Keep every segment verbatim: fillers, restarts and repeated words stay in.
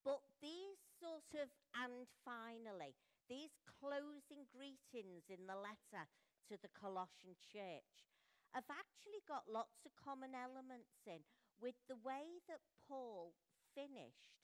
But these sort of, and finally, these closing greetings in the letter to the Colossian church have actually got lots of common elements in with the way that Paul finished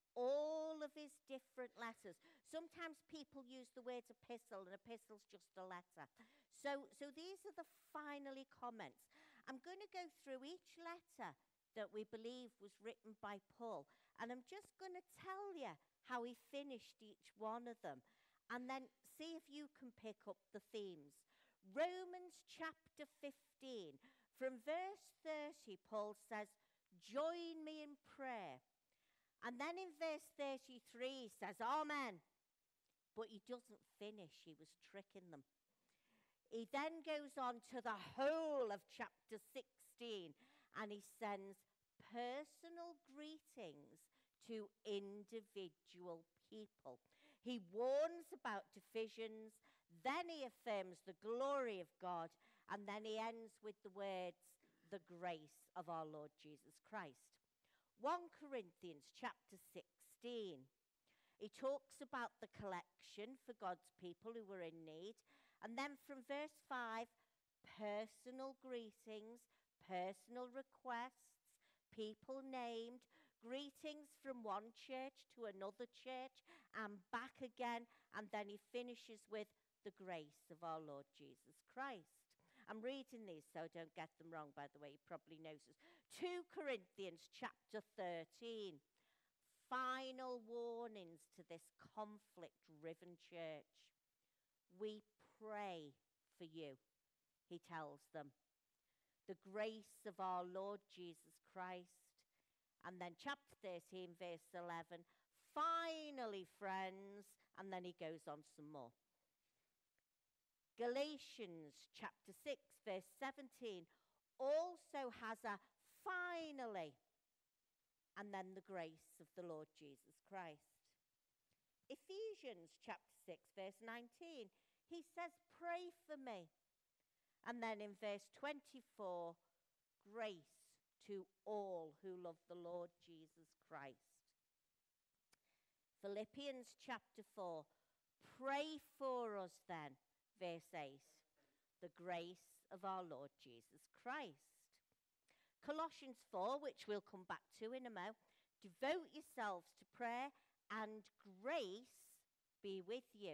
all of his different letters. Sometimes people use the word epistle, and epistle's just a letter. So, so these are the finally comments. I'm going to go through each letter that we believe was written by Paul, and I'm just going to tell you how he finished each one of them, and then see if you can pick up the themes. Romans chapter fifteen, from verse thirty, Paul says, join me in prayer. And then in verse thirty-three, he says, amen. But he doesn't finish. He was tricking them. He then goes on to the whole of chapter sixteen, and he sends personal greetings to individual people. He warns about divisions, then he affirms the glory of God, and then he ends with the words, the grace of our Lord Jesus Christ. First Corinthians chapter sixteen. He talks about the collection for God's people who were in need. And then from verse five, personal greetings, personal requests, people named, greetings from one church to another church and back again. And then he finishes with the grace of our Lord Jesus Christ. I'm reading these so I don't get them wrong, by the way. You probably noticed. Second Corinthians chapter thirteen. Final warnings to this conflict-riven church. We pray for you, he tells them. The grace of our Lord Jesus Christ. And then chapter thirteen, verse eleven. Finally, friends. And then he goes on some more. Galatians chapter six, verse seventeen, also has a finally, and then the grace of the Lord Jesus Christ. Ephesians chapter six, verse nineteen, he says, pray for me. And then in verse twenty-four, grace to all who love the Lord Jesus Christ. Philippians chapter four, pray for us then, verse eight, the grace of our Lord Jesus Christ. Colossians four, which we'll come back to in a moment, devote yourselves to prayer and grace be with you.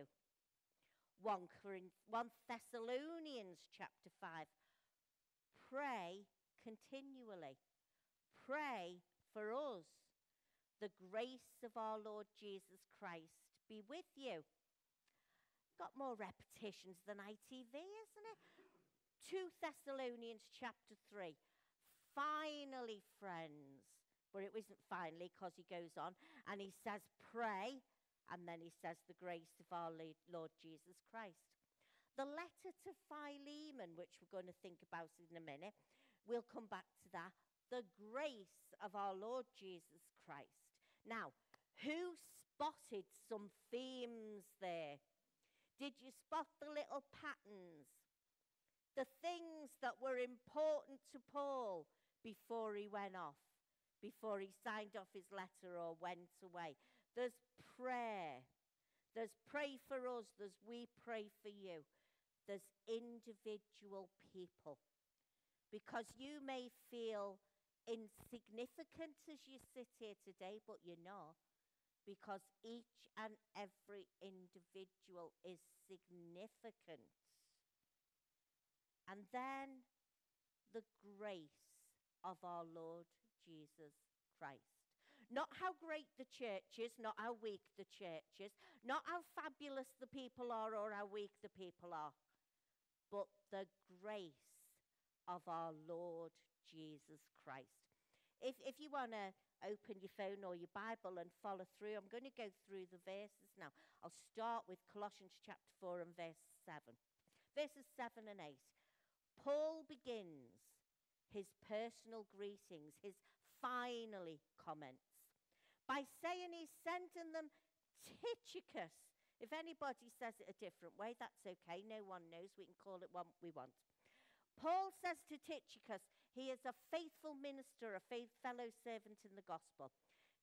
First Thessalonians chapter five, pray continually. Pray for us. The grace of our Lord Jesus Christ be with you. Got more repetitions than I T V, isn't it? Second Thessalonians chapter three. Finally, friends. But it isn't finally, because he goes on and he says, pray. And then he says, the grace of our Lord Jesus Christ. The letter to Philemon, which we're going to think about in a minute, we'll come back to that. The grace of our Lord Jesus Christ. Now, who spotted some themes there? Did you spot the little patterns? The things that were important to Paul before he went off, before he signed off his letter or went away. There's prayer. There's pray for us. There's we pray for you. There's individual people. Because you may feel insignificant as you sit here today, but you're not. Because each and every individual is significant. And then the grace of our Lord Jesus Christ. Not how great the church is, not how weak the church is, not how fabulous the people are or how weak the people are, but the grace of our Lord Jesus Christ. If, if you want to open your phone or your Bible and follow through, I'm going to go through the verses now. I'll start with Colossians chapter four and verse seven. Verses seven and eight. Paul begins his personal greetings, his finally comments, by saying he's sending them Tychicus. If anybody says it a different way, that's okay. No one knows. We can call it what we want. Paul says to Tychicus, he is a faithful minister, a faith fellow servant in the gospel.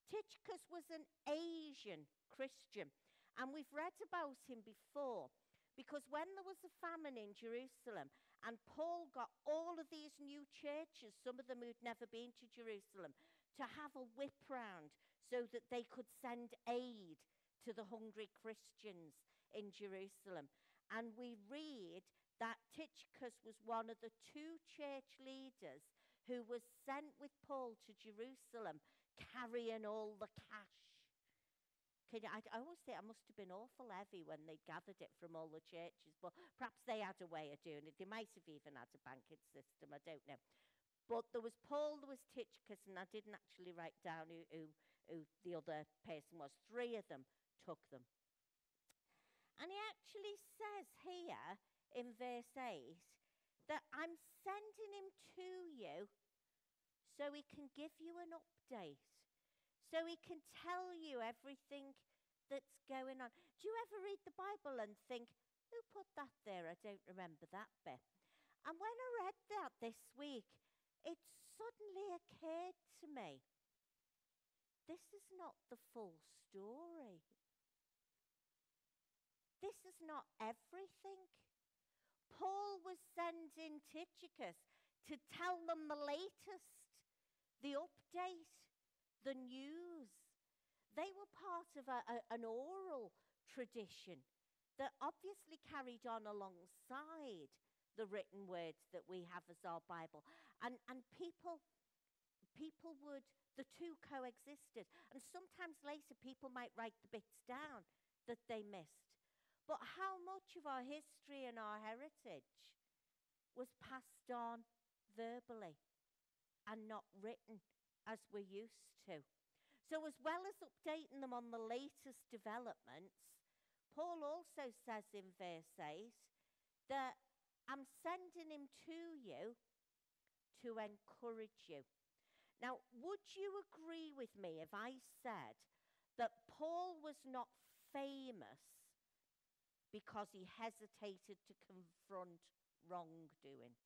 Tychicus was an Asian Christian, and we've read about him before because when there was a famine in Jerusalem and Paul got all of these new churches, some of them who'd never been to Jerusalem, to have a whip round so that they could send aid to the hungry Christians in Jerusalem. And we read that Tychicus was one of the two church leaders who was sent with Paul to Jerusalem carrying all the cash. Can you, I, I always think it must have been awful heavy when they gathered it from all the churches, but perhaps they had a way of doing it. They might have even had a banking system, I don't know. But there was Paul, there was Tychicus, and I didn't actually write down who, who, who the other person was. Three of them took them. And he actually says here in verse eight that I'm sending him to you so he can give you an update, so he can tell you everything that's going on. Do you ever read the Bible and think, who put that there? I don't remember that bit. And when I read that this week, it suddenly occurred to me, this is not the full story. This is not everything. Paul was sending Tychicus to tell them the latest, the update, the news. They were part of a, a, an oral tradition that obviously carried on alongside the written words that we have as our Bible. And, and people, people would, the two coexisted. And sometimes later people might write the bits down that they missed. But how much of our history and our heritage was passed on verbally and not written as we're used to? So as well as updating them on the latest developments, Paul also says in verse eight that I'm sending him to you to encourage you. Now, would you agree with me if I said that Paul was not famous because he hesitated to confront wrongdoing?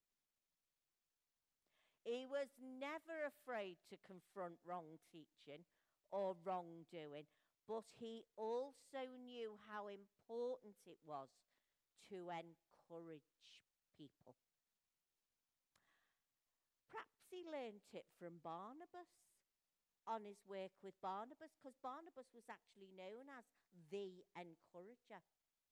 He was never afraid to confront wrong teaching or wrongdoing, but he also knew how important it was to encourage people. Perhaps he learnt it from Barnabas on his work with Barnabas, because Barnabas was actually known as the encourager.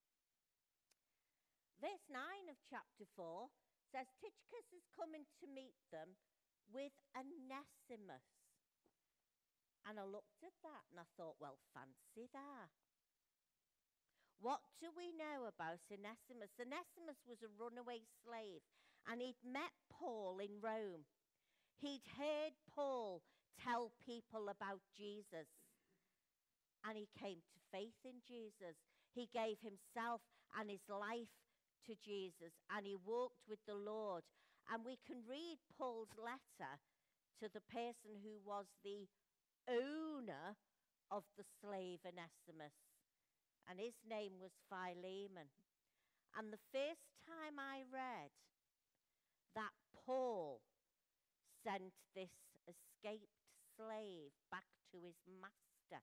Verse nine of chapter four says, Tychicus is coming to meet them with Onesimus. And I looked at that and I thought, well, fancy that. What do we know about Onesimus? Onesimus was a runaway slave, and he'd met Paul in Rome. He'd heard Paul tell people about Jesus, and he came to faith in Jesus. He gave himself and his life to Jesus, and he walked with the Lord. And we can read Paul's letter to the person who was the owner of the slave Onesimus, and his name was Philemon. And the first time I read that Paul sent this escaped slave back to his master,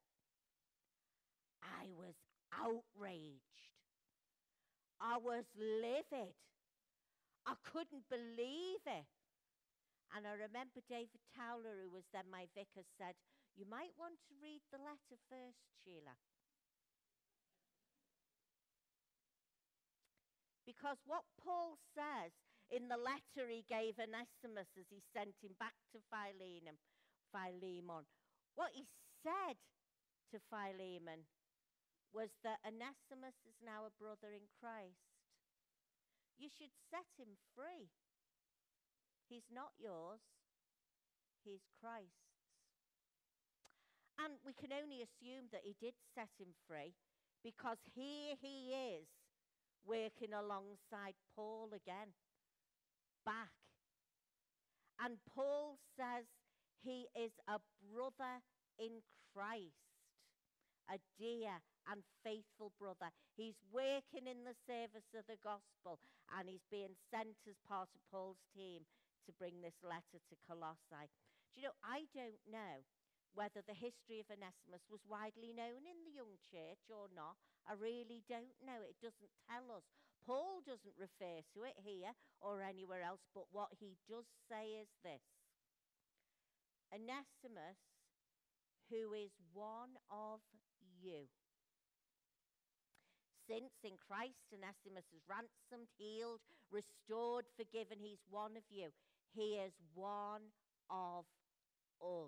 I was outraged. I was livid. I couldn't believe it. And I remember David Towler, who was then my vicar, said, you might want to read the letter first, Sheila. Because what Paul says in the letter he gave Onesimus as he sent him back to Philemon, Philemon, what he said to Philemon was that Onesimus is now a brother in Christ. You should set him free. He's not yours. He's Christ's. And we can only assume that he did set him free, because here he is working alongside Paul again, back. And Paul says he is a brother in Christ, a dear and faithful brother. He's working in the service of the gospel, and he's being sent as part of Paul's team to bring this letter to Colossae. Do you know, I don't know whether the history of Onesimus was widely known in the young church or not, I really don't know. It doesn't tell us. Paul doesn't refer to it here or anywhere else, but what he does say is this: Onesimus, who is one of you. Since in Christ Onesimus is ransomed, healed, restored, forgiven, he's one of you. He is one of us.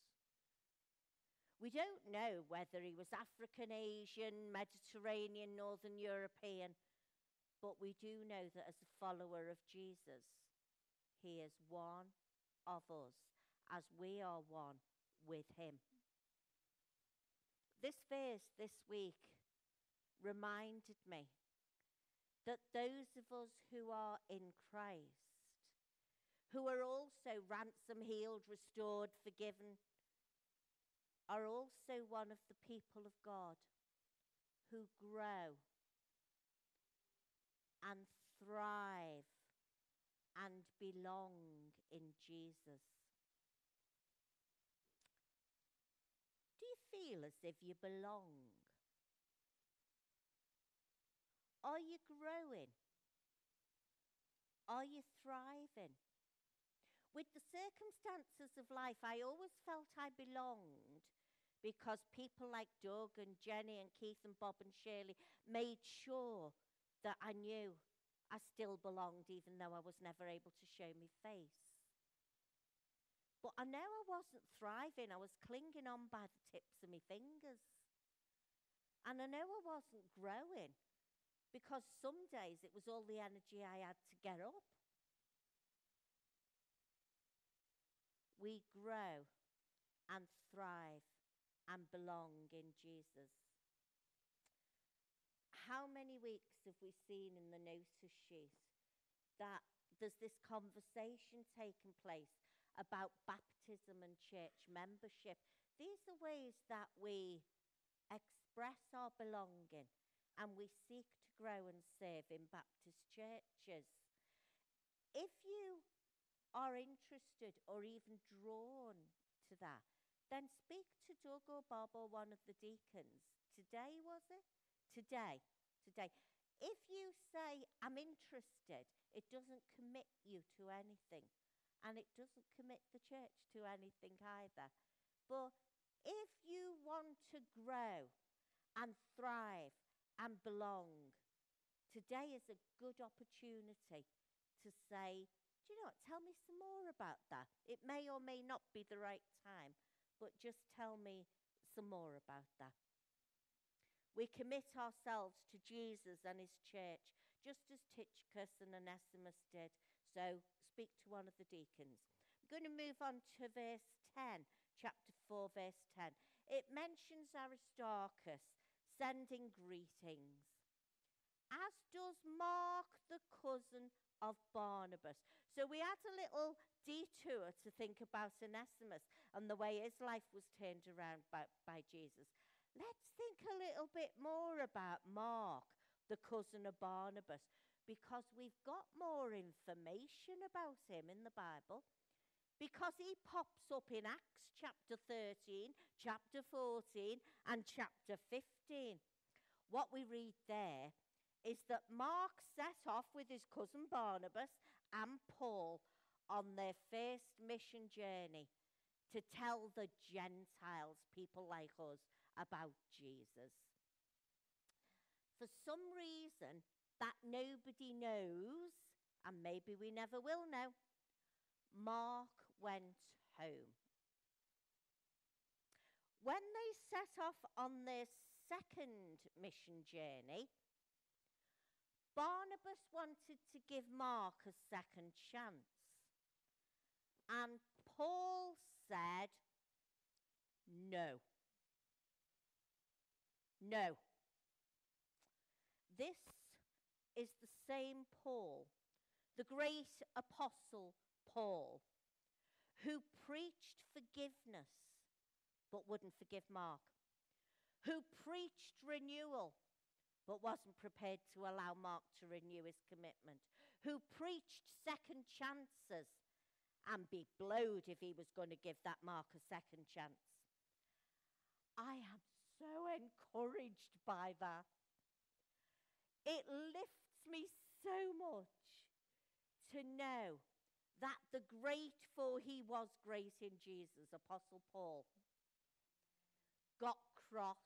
We don't know whether he was African, Asian, Mediterranean, Northern European, but we do know that as a follower of Jesus, he is one of us, as we are one with him. This verse this week reminded me that those of us who are in Christ, who are also ransomed, healed, restored, forgiven, are also one of the people of God who grow and thrive and belong in Jesus. Do you feel as if you belong? Are you growing? Are you thriving? With the circumstances of life, I always felt I belonged because people like Doug and Jenny and Keith and Bob and Shirley made sure that I knew I still belonged, even though I was never able to show my face. But I know I wasn't thriving. I was clinging on by the tips of my fingers. And I know I wasn't growing, because some days it was all the energy I had to get up. We grow and thrive and belong in Jesus. How many weeks have we seen in the notice sheet that there's this conversation taking place about baptism and church membership? These are ways that we express our belonging and we seek to grow and serve in Baptist churches. If you are interested or even drawn to that, then speak to Doug or Bob or one of the deacons. Today, was it? Today. Today. If you say, I'm interested, it doesn't commit you to anything. And it doesn't commit the church to anything either. But if you want to grow and thrive and belong, today is a good opportunity to say, do you know what, tell me some more about that. It may or may not be the right time, but just tell me some more about that. We commit ourselves to Jesus and his church, just as Tychicus and Onesimus did. So speak to one of the deacons. I'm going to move on to verse ten, chapter four, verse ten. It mentions Aristarchus sending greetings, as does Mark, the cousin of Barnabas. So we had a little detour to think about Onesimus and the way his life was turned around by, by Jesus. Let's think a little bit more about Mark, the cousin of Barnabas, because we've got more information about him in the Bible, because he pops up in Acts chapter thirteen, chapter fourteen, and chapter fifteen. What we read there is that Mark set off with his cousin Barnabas and Paul on their first mission journey to tell the Gentiles, people like us, about Jesus. For some reason that nobody knows, and maybe we never will know, Mark went home. When they set off on their second mission journey, Barnabas wanted to give Mark a second chance. And Paul said, no. No. This is the same Paul, the great apostle Paul, who preached forgiveness but wouldn't forgive Mark, who preached renewal but wasn't prepared to allow Mark to renew his commitment, who preached second chances and be blowed if he was going to give that Mark a second chance. I am so encouraged by that. It lifts me so much to know that the grateful he was great in Jesus, Apostle Paul, got cross,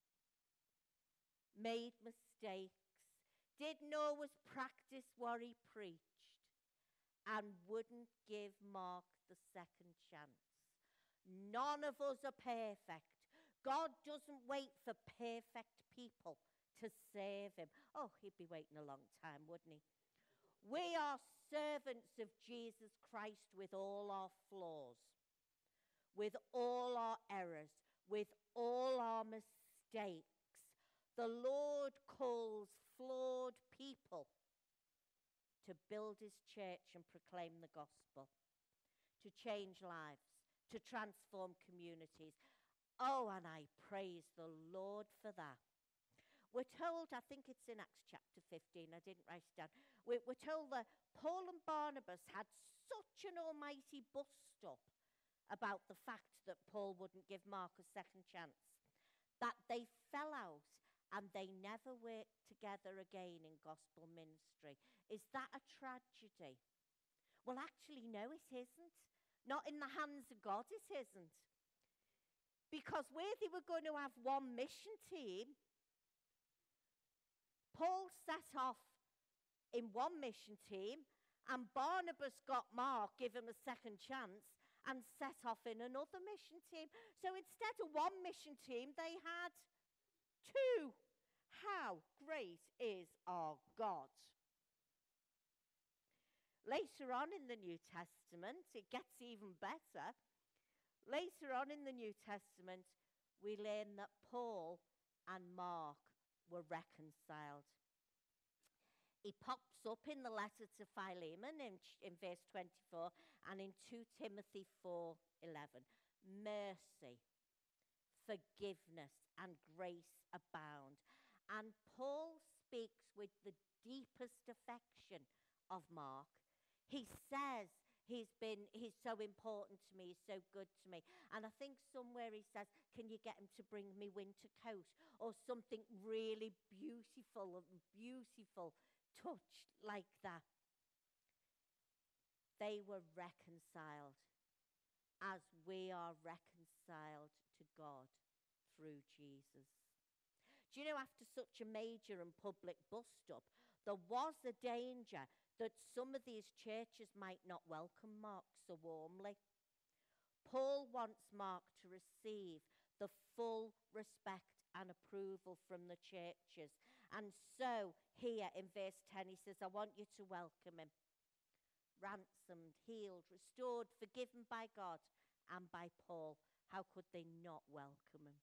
made mistakes, didn't always practice what he preached, and wouldn't give Mark the second chance. None of us are perfect. God doesn't wait for perfect people to save him. Oh, he'd be waiting a long time, wouldn't he? We are servants of Jesus Christ with all our flaws, with all our errors, with all our mistakes. The Lord calls flawed people to build his church and proclaim the gospel, to change lives, to transform communities. Oh, and I praise the Lord for that. We're told, I think it's in Acts chapter fifteen, I didn't write it down. We're, we're told that Paul and Barnabas had such an almighty bust up about the fact that Paul wouldn't give Mark a second chance, that they fell out and they never worked together again in gospel ministry. Is that a tragedy? Well, actually, no, it isn't. Not in the hands of God, it isn't. Because where they were going to have one mission team, Paul set off in one mission team, and Barnabas got Mark, give him a second chance, and set off in another mission team. So instead of one mission team, they had two. How great is our God? Later on in the New Testament, it gets even better. Later on in the New Testament, we learn that Paul and Mark were reconciled. He pops up in the letter to Philemon in, in verse twenty-four and in two Timothy four eleven. Mercy, forgiveness, and grace abound. And Paul speaks with the deepest affection of Mark. He says he's been, he's so important to me, he's so good to me. And I think somewhere he says, can you get him to bring me winter coat? Or something really beautiful, beautiful touch like that. They were reconciled as we are reconciled to God through Jesus. Do you know, after such a major and public bust-up, there was a danger that some of these churches might not welcome Mark so warmly. Paul wants Mark to receive the full respect and approval from the churches. And so here in verse ten, he says, I want you to welcome him. Ransomed, healed, restored, forgiven by God and by Paul. How could they not welcome him?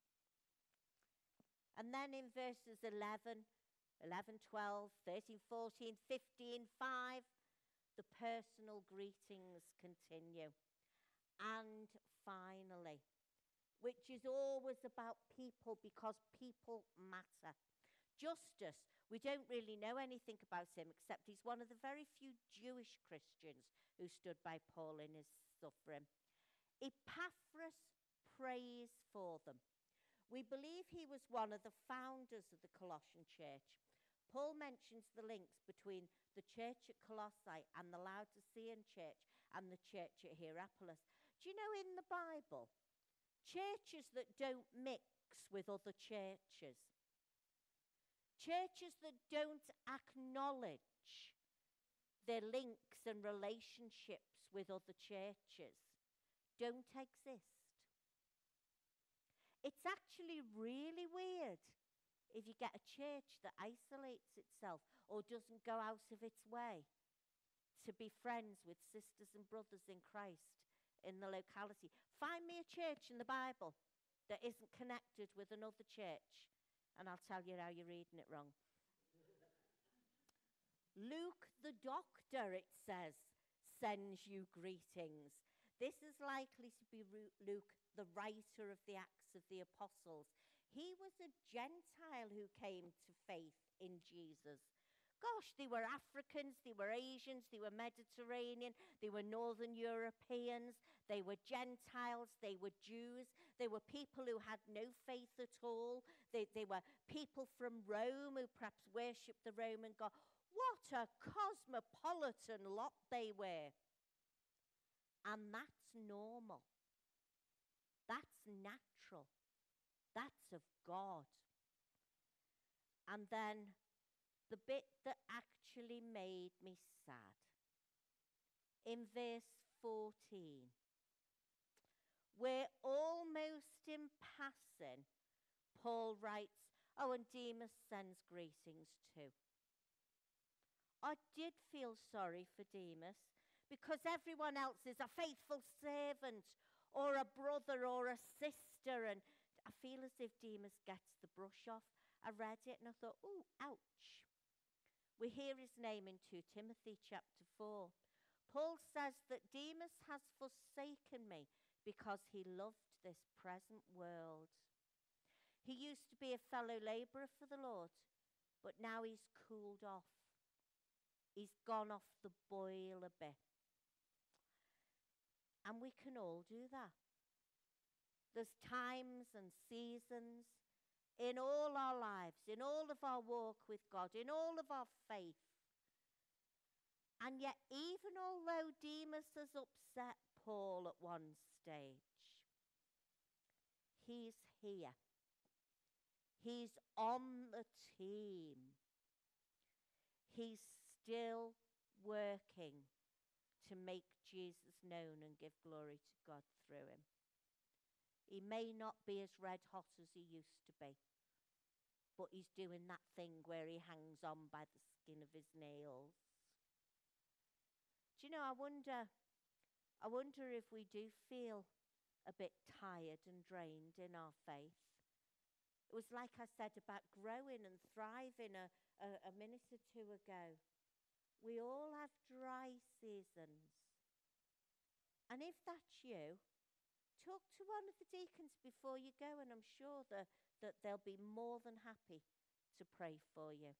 And then in verses eleven, eleven, twelve, thirteen, fourteen, fifteen, five, the personal greetings continue. And finally, which is always about people because people matter. Justus, we don't really know anything about him except he's one of the very few Jewish Christians who stood by Paul in his suffering. Epaphras prays for them. We believe he was one of the founders of the Colossian church. Paul mentions the links between the church at Colossae and the Laodicean church and the church at Hierapolis. Do you know in the Bible, churches that don't mix with other churches, churches that don't acknowledge their links and relationships with other churches, don't exist. It's actually really weird if you get a church that isolates itself or doesn't go out of its way to be friends with sisters and brothers in Christ in the locality. Find me a church in the Bible that isn't connected with another church, and I'll tell you how you're reading it wrong. Luke the doctor, it says, sends you greetings. This is likely to be Luke, the writer of the Acts of the Apostles. He was a Gentile who came to faith in Jesus. Gosh, they were Africans, they were Asians, they were Mediterranean, they were Northern Europeans, they were Gentiles, they were Jews, They were people who had no faith at all. They, they were people from Rome who perhaps worshipped the Roman god. What a cosmopolitan lot they were. And that's normal. That's natural. That's of God. And then the bit that actually made me sad. In verse fourteen, where almost in passing, Paul writes, oh, and Demas sends greetings too. I did feel sorry for Demas because everyone else is a faithful servant or a brother or a sister, and I feel as if Demas gets the brush off. I read it and I thought, oh, ouch. We hear his name in two Timothy chapter four. Paul says that Demas has forsaken me because he loved this present world. He used to be a fellow labourer for the Lord, but now he's cooled off. He's gone off the boil a bit. And we can all do that. There's times and seasons in all our lives, in all of our walk with God, in all of our faith. And yet, even although Demas has upset Paul at one stage, he's here. He's on the team. He's still working to make Jesus known and give glory to God through him. He may not be as red hot as he used to be, but he's doing that thing where he hangs on by the skin of his nails. Do you know, I wonder, I wonder if we do feel a bit tired and drained in our faith. It was like I said about growing and thriving a, a, a minute or two ago. We all have dry seasons. And if that's you, talk to one of the deacons before you go, and I'm sure that, that they'll be more than happy to pray for you.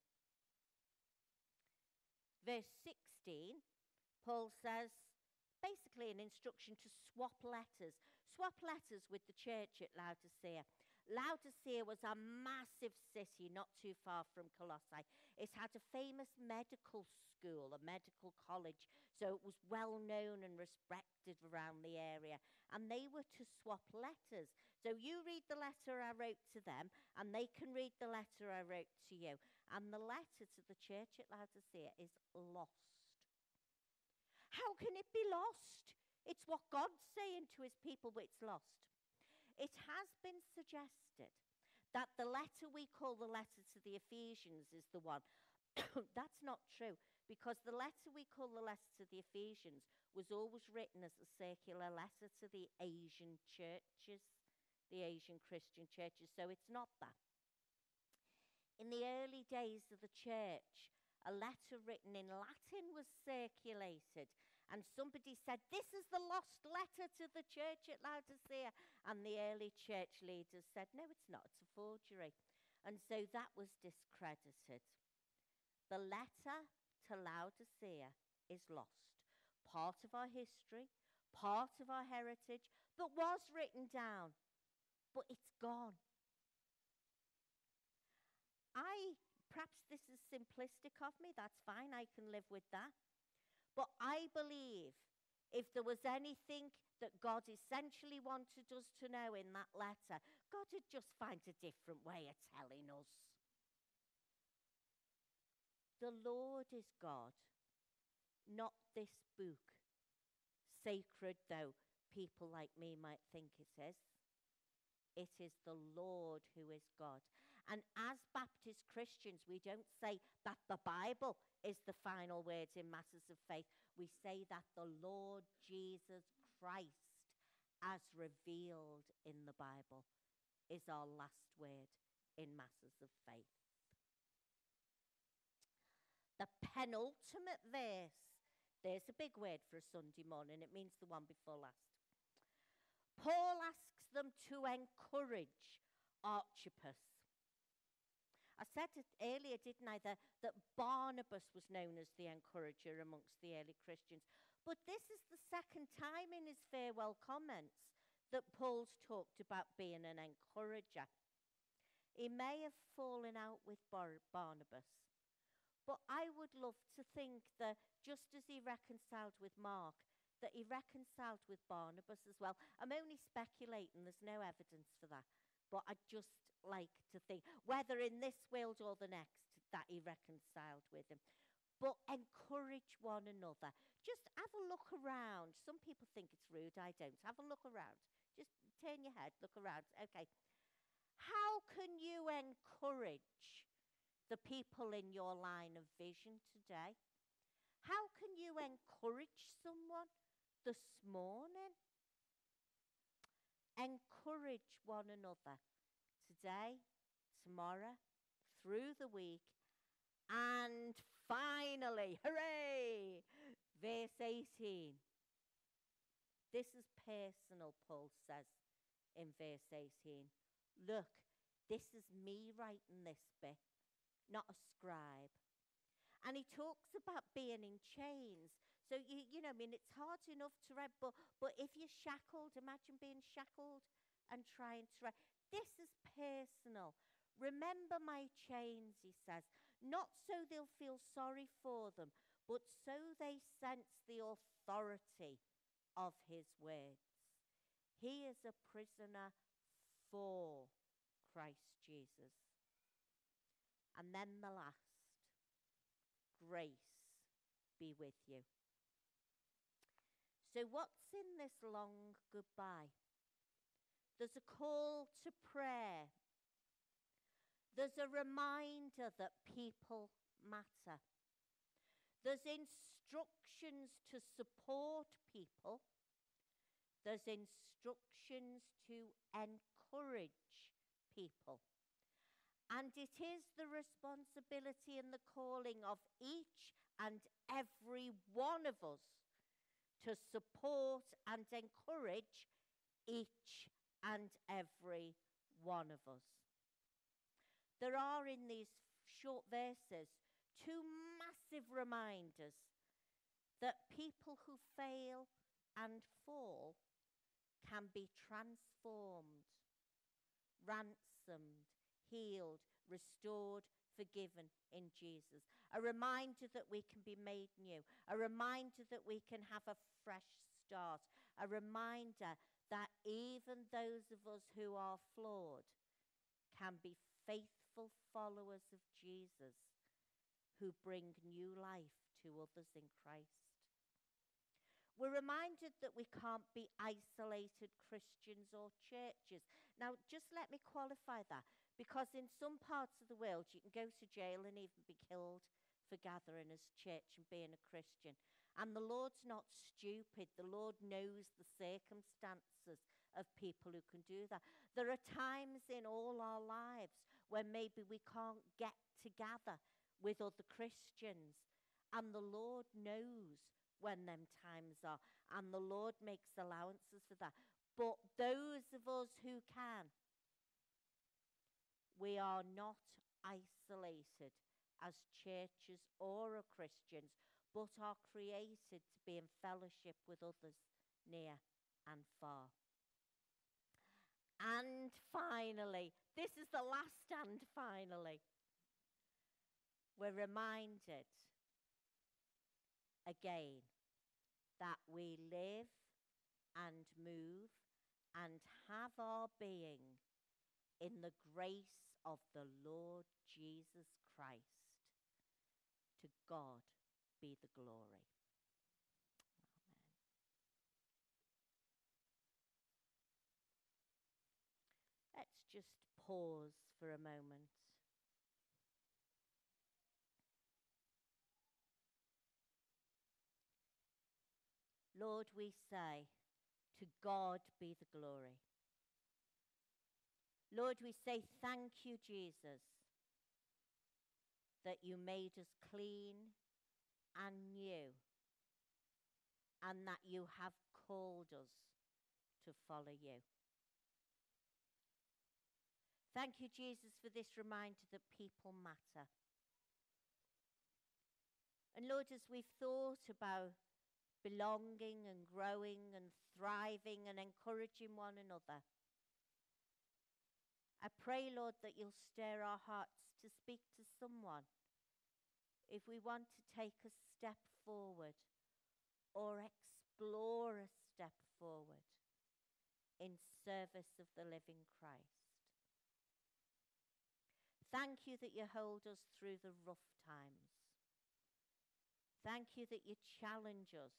Verse sixteen, Paul says, basically an instruction to swap letters. Swap letters with the church at Laodicea. Laodicea was a massive city not too far from Colossae. It had a famous medical school, a medical college, so it was well known and respected around the area. And they were to swap letters. So you read the letter I wrote to them, and they can read the letter I wrote to you. And the letter to the church at Laodicea is lost. How can it be lost? It's what God's saying to his people, but it's lost. It has been suggested that the letter we call the letter to the Ephesians is the one. That's not true, because the letter we call the letter to the Ephesians was always written as a circular letter to the Asian churches, the Asian Christian churches, so it's not that. In the early days of the church, a letter written in Latin was circulated, and somebody said, this is the lost letter to the church at Laodicea. And the early church leaders said, no, it's not, it's a forgery. And so that was discredited. The letter to Laodicea is lost. Part of our history, part of our heritage that was written down, but it's gone. I, perhaps this is simplistic of me, that's fine, I can live with that. But I believe if there was anything that God essentially wanted us to know in that letter, God would just find a different way of telling us. The Lord is God, not this book, sacred though people like me might think it is. It is the Lord who is God. And as Baptist Christians, we don't say that the Bible is the final words in matters of faith. We say that the Lord Jesus Christ, as revealed in the Bible, is our last word in matters of faith. The penultimate verse, there's a big word for a Sunday morning. It means the one before last. Paul asks them to encourage Archippus. I said it earlier, didn't I, that, that Barnabas was known as the encourager amongst the early Christians. But this is the second time in his farewell comments that Paul's talked about being an encourager. He may have fallen out with Bar- Barnabas, but I would love to think that just as he reconciled with Mark, that he reconciled with Barnabas as well. I'm only speculating, there's no evidence for that. But I'd just like to think, whether in this world or the next, that he reconciled with him. But encourage one another. Just have a look around. Some people think it's rude, I don't. Have a look around. Just turn your head, look around. Okay. How can you encourage the people in your line of vision today? How can you encourage someone this morning? Encourage one another today, tomorrow, through the week, and finally, hooray, verse eighteen. This is personal, Paul says in verse eighteen. Look, this is me writing this bit, not a scribe. And he talks about being in chains. So, you, you know, I mean, it's hard enough to read, but, but if you're shackled, imagine being shackled and trying to read. This is personal. Remember my chains, he says, not so they'll feel sorry for them, but so they sense the authority of his words. He is a prisoner for Christ Jesus. And then the last, grace be with you. So what's in this long goodbye? There's a call to prayer. There's a reminder that people matter. There's instructions to support people. There's instructions to encourage people. And it is the responsibility and the calling of each and every one of us to support and encourage each and every one of us. There are in these short verses two massive reminders that people who fail and fall can be transformed, ransomed, healed, restored, forgiven in Jesus. A reminder that we can be made new. A reminder that we can have a fresh start. A reminder that even those of us who are flawed can be faithful followers of Jesus who bring new life to others in Christ. We're reminded that we can't be isolated Christians or churches. Now, just let me qualify that, because in some parts of the world, you can go to jail and even be killed for gathering as church and being a Christian. And the Lord's not stupid. The Lord knows the circumstances of people who can do that. There are times in all our lives when maybe we can't get together with other Christians. And the Lord knows when them times are. And the Lord makes allowances for that. But those of us who can, we are not isolated as churches or as Christians, but are created to be in fellowship with others near and far. And finally, this is the last and finally, we're reminded again that we live and move and have our being in the grace of the Lord Jesus Christ. To God be the glory. Amen. Let's just pause for a moment. Lord, we say, to God be the glory. Lord, we say thank you, Jesus, that you made us clean and new, and that you have called us to follow you. Thank you, Jesus, for this reminder that people matter. And Lord, as we've thought about belonging and growing and thriving and encouraging one another. I pray, Lord, that you'll stir our hearts to speak to someone if we want to take a step forward or explore a step forward in service of the living Christ. Thank you that you hold us through the rough times. Thank you that you challenge us.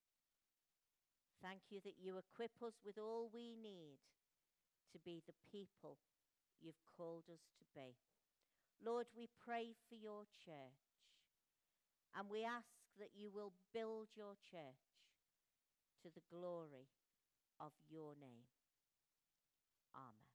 Thank you that you equip us with all we need to be the people you've called us to be. Lord, we pray for your church, and we ask that you will build your church to the glory of your name. Amen.